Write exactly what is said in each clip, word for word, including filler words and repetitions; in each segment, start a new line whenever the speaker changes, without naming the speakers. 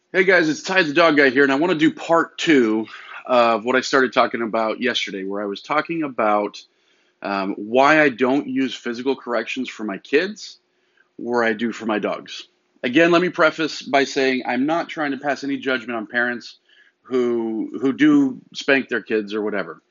Hey guys, it's Ty the Dog Guy here, and I want to do part two of what I started talking about yesterday, where I was talking about um, why I don't use physical corrections for my kids, where I do for my dogs. Again, let me preface by saying I'm not trying to pass any judgment on parents who who do spank their kids or whatever.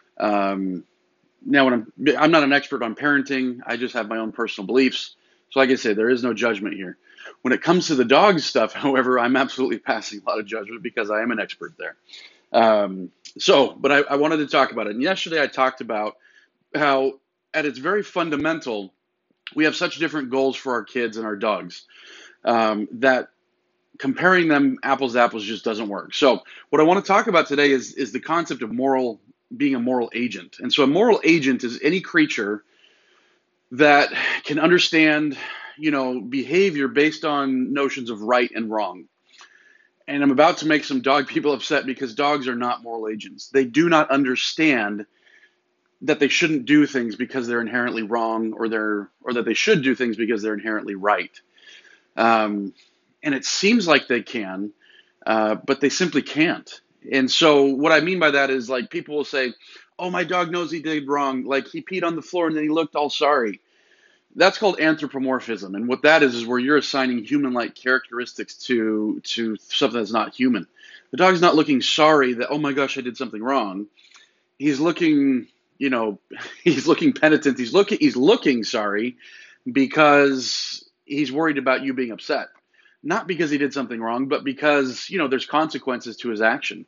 Um, now, when I'm I'm not an expert on parenting, I just have my own personal beliefs. So, like I say, there is no judgment here. When it comes to the dog stuff, however, I'm absolutely passing a lot of judgment because I am an expert there. Um, so, but I, I wanted to talk about it. And yesterday I talked about how, at its very fundamental, we have such different goals for our kids and our dogs um, that comparing them apples to apples just doesn't work. So, what I want to talk about today is is the concept of moral being a moral agent. And so, a moral agent is any creature that can understand, you know, behavior based on notions of right and wrong. And I'm about to make some dog people upset because dogs are not moral agents. They do not understand that they shouldn't do things because they're inherently wrong, or they're or that they should do things because they're inherently right. Um, and it seems like they can, uh, but they simply can't. And so what I mean by that is, like, people will say, "Oh, my dog knows he did wrong. Like, he peed on the floor and then he looked all sorry." That's called anthropomorphism, and what that is is where you're assigning human-like characteristics to to something that's not human. The dog's not looking sorry that, oh my gosh, I did something wrong. He's looking, you know, he's looking penitent. He's looking he's looking sorry because he's worried about you being upset, not because he did something wrong, but because, you know, there's consequences to his action.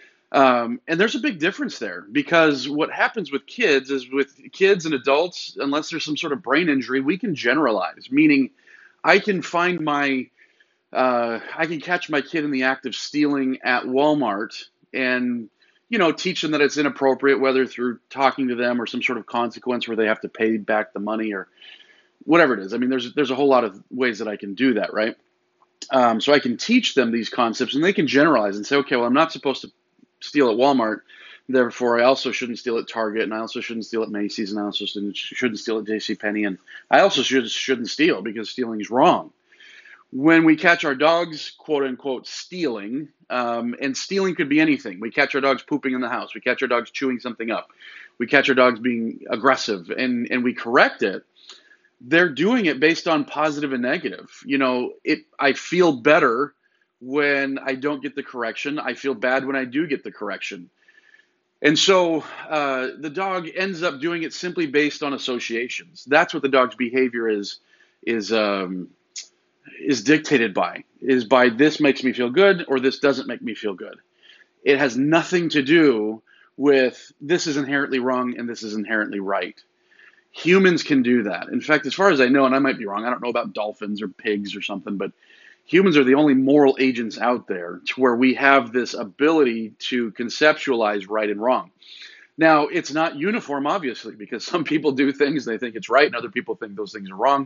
Um, and there's a big difference there, because what happens with kids is, with kids and adults, unless there's some sort of brain injury, we can generalize, meaning I can find my, uh, I can catch my kid in the act of stealing at Walmart and, you know, teach them that it's inappropriate, whether through talking to them or some sort of consequence where they have to pay back the money or whatever it is. I mean, there's, there's a whole lot of ways that I can do that, right? Um, so I can teach them these concepts, and they can generalize and say, okay, well, I'm not supposed to steal at Walmart. Therefore, I also shouldn't steal at Target, and I also shouldn't steal at Macy's, and I also shouldn't, shouldn't steal at JCPenney, and I also should, shouldn't steal because stealing is wrong. When we catch our dogs, quote unquote, stealing, um, and stealing could be anything. We catch our dogs pooping in the house. We catch our dogs chewing something up. We catch our dogs being aggressive, and, and we correct it. They're doing it based on positive and negative. You know, it. I feel better when I don't get the correction. I feel bad when I do get the correction. And so uh, the dog ends up doing it simply based on associations. That's what the dog's behavior is is um, is dictated by. Is by, this makes me feel good, or this doesn't make me feel good. It has nothing to do with this is inherently wrong and this is inherently right. Humans can do that. In fact, as far as I know, and I might be wrong, I don't know about dolphins or pigs or something, but humans are the only moral agents out there to where we have this ability to conceptualize right and wrong. Now, it's not uniform, obviously, because some people do things, they think it's right, and other people think those things are wrong.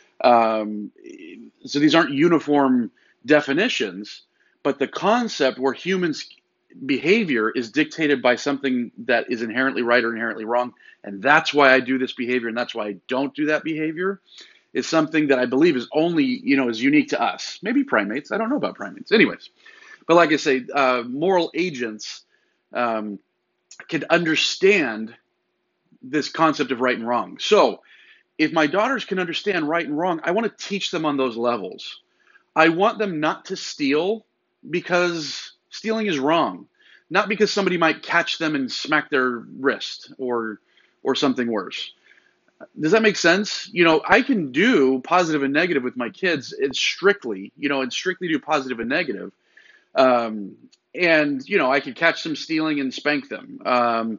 Um, so these aren't uniform definitions, but the concept where humans behavior is dictated by something that is inherently right or inherently wrong, and that's why I do this behavior and that's why I don't do that behavior, is something that I believe is only, you know, is unique to us. Maybe primates. I don't know about primates. Anyways, but like I say, uh, moral agents um, can understand this concept of right and wrong. So if my daughters can understand right and wrong, I want to teach them on those levels. I want them not to steal because stealing is wrong, not because somebody might catch them and smack their wrist or or something worse. Does that make sense? You know, I can do positive and negative with my kids, and strictly, you know, and strictly do positive and negative. Um, and, you know, I could catch them stealing and spank them. Um,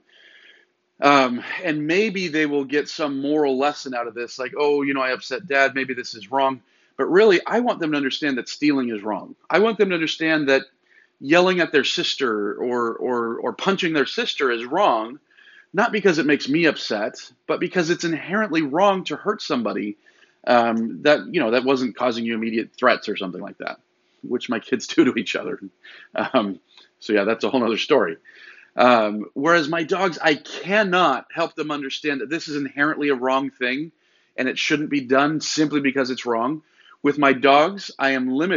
um, and maybe they will get some moral lesson out of this, like, oh, you know, I upset dad, maybe this is wrong. But really, I want them to understand that stealing is wrong. I want them to understand that yelling at their sister or or or punching their sister is wrong, not because it makes me upset, but because it's inherently wrong to hurt somebody um, that, you know, that wasn't causing you immediate threats or something like that, which my kids do to each other. Um, so yeah, that's a whole other story. Um, whereas my dogs, I cannot help them understand that this is inherently a wrong thing and it shouldn't be done simply because it's wrong. With my dogs, I am limited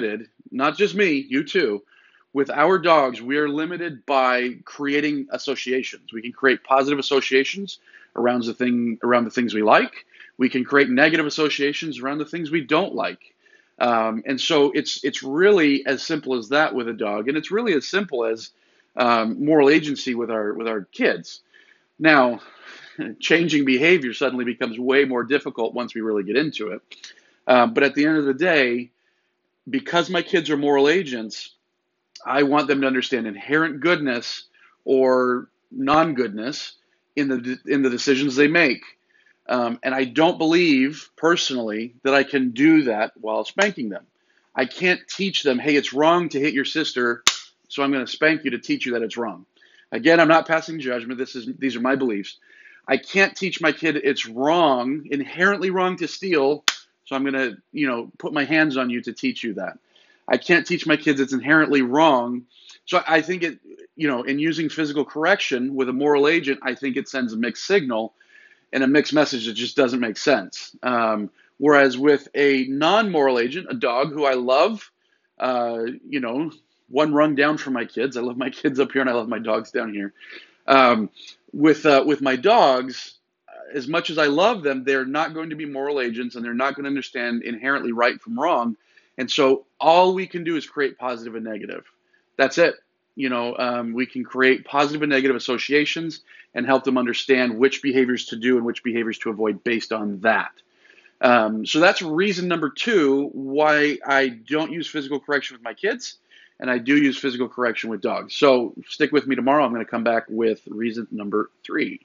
not just me, you too, with our dogs, we are limited by creating associations. We can create positive associations around the thing around the things we like. We can create negative associations around the things we don't like. Um, and so it's it's really as simple as that with a dog, and it's really as simple as um, moral agency with our with our kids. Now, changing behavior suddenly becomes way more difficult once we really get into it. Um, but at the end of the day, because my kids are moral agents, I want them to understand inherent goodness or non-goodness in the in the decisions they make. Um, and I don't believe personally that I can do that while spanking them. I can't teach them, hey, it's wrong to hit your sister, so I'm going to spank you to teach you that it's wrong. Again, I'm not passing judgment. This is these are my beliefs. I can't teach my kid it's wrong, inherently wrong to steal, so I'm going to, you know, put my hands on you to teach you that. I can't teach my kids it's inherently wrong. So I think it, you know, in using physical correction with a moral agent, I think it sends a mixed signal and a mixed message that just doesn't make sense. Um, whereas with a non-moral agent, a dog who I love, uh, you know, one rung down from my kids. I love my kids up here and I love my dogs down here. Um, with uh, with my dogs, as much as I love them, they're not going to be moral agents and they're not going to understand inherently right from wrong. And so all we can do is create positive and negative. That's it. You know, um, we can create positive and negative associations and help them understand which behaviors to do and which behaviors to avoid based on that. Um, so that's reason number two why I don't use physical correction with my kids, and I do use physical correction with dogs. So stick with me tomorrow. I'm going to come back with reason number three.